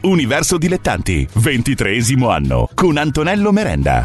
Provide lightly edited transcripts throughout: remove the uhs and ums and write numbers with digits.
Universo Dilettanti, 23esimo anno, con Antonello Merenda.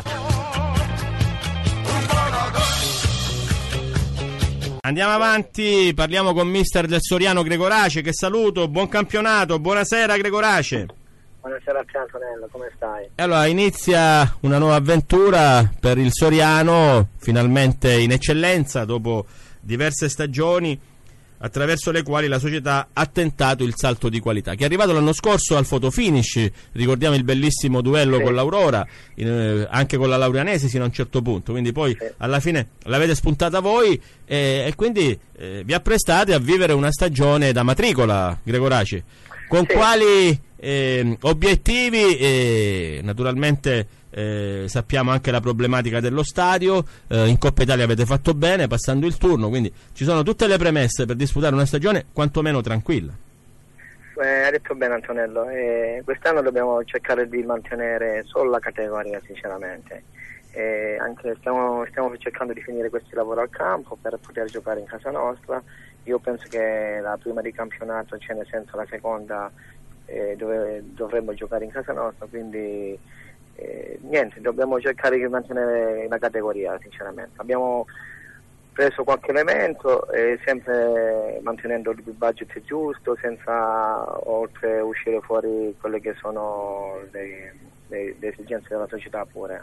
Andiamo avanti, parliamo con mister del Soriano Gregorace, che saluto, buon campionato, buonasera Gregorace. Buonasera a te Antonello, come stai? Allora, inizia una nuova avventura per il Soriano, finalmente in eccellenza dopo diverse stagioni, attraverso le quali la società ha tentato il salto di qualità, che è arrivato l'anno scorso al fotofinish. Ricordiamo il bellissimo duello con l'Aurora, anche con la Laureanese sino a un certo punto, quindi poi alla fine l'avete spuntata voi e quindi vi apprestate a vivere una stagione da matricola, Gregorace, con quali obiettivi. Naturalmente sappiamo anche la problematica dello stadio, in Coppa Italia avete fatto bene passando il turno, quindi ci sono tutte le premesse per disputare una stagione quantomeno tranquilla. Hai detto bene Antonello, quest'anno dobbiamo cercare di mantenere solo la categoria sinceramente, anche stiamo cercando di finire questi lavori al campo per poter giocare in casa nostra. Io penso che la prima di campionato, cioè nel senso la seconda, dove dovremmo giocare in casa nostra, quindi niente, dobbiamo cercare di mantenere la categoria sinceramente. Abbiamo preso qualche elemento, sempre mantenendo il budget giusto, senza oltre uscire fuori quelle che sono le esigenze della società pure.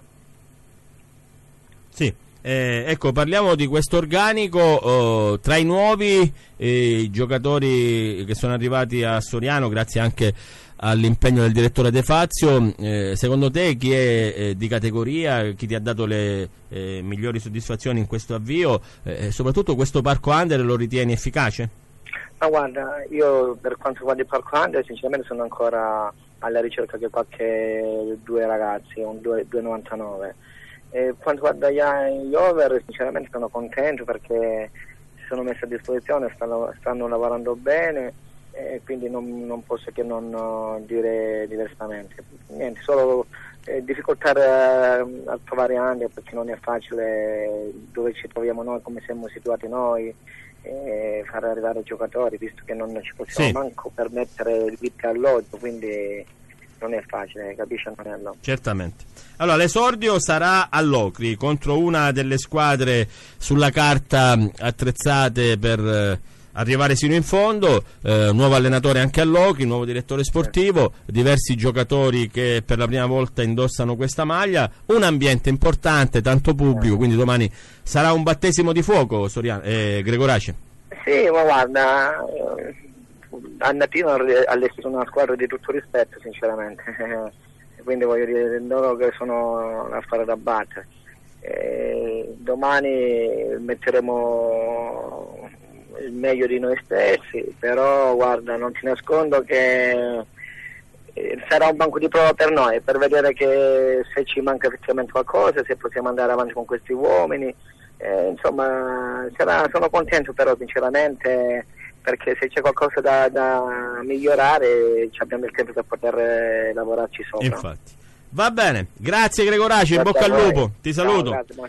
Sì, ecco, parliamo di questo organico. Tra i nuovi giocatori che sono arrivati a Soriano, grazie anche all'impegno del direttore De Fazio, secondo te chi è di categoria, chi ti ha dato le migliori soddisfazioni in questo avvio, soprattutto questo parco under lo ritieni efficace? Ma guarda, io per quanto riguarda il parco under sinceramente sono ancora alla ricerca di qualche due ragazzi, un 2,99. Quanto riguarda gli over sinceramente sono contento perché si sono messi a disposizione, stanno lavorando bene, quindi non posso che non dire diversamente. Niente, solo difficoltà a trovare Under, perché non è facile dove ci troviamo noi, come siamo situati noi, far arrivare i giocatori, visto che non ci possiamo manco permettere il vitto e alloggio, quindi non è facile, capisci Antonello? Certamente. Allora, l'esordio sarà all'Ocri contro una delle squadre sulla carta attrezzate per arrivare sino in fondo, nuovo allenatore anche all'Ocri, nuovo direttore sportivo, diversi giocatori che per la prima volta indossano questa maglia, un ambiente importante, tanto pubblico, quindi domani sarà un battesimo di fuoco, Gregorace. Sì, ma guarda, Annatino ha allestito una squadra di tutto rispetto sinceramente, quindi voglio dire loro che sono a fare da battere. Domani metteremo il meglio di noi stessi, però guarda, non ti nascondo che sarà un banco di prova per noi, per vedere che se ci manca effettivamente qualcosa, se possiamo andare avanti con questi uomini, insomma sono contento però sinceramente, perché se c'è qualcosa da migliorare abbiamo il tempo per poter lavorarci sopra. Infatti. Va bene, grazie Gregorace, in bocca al lupo, ti saluto. Ciao, grazie.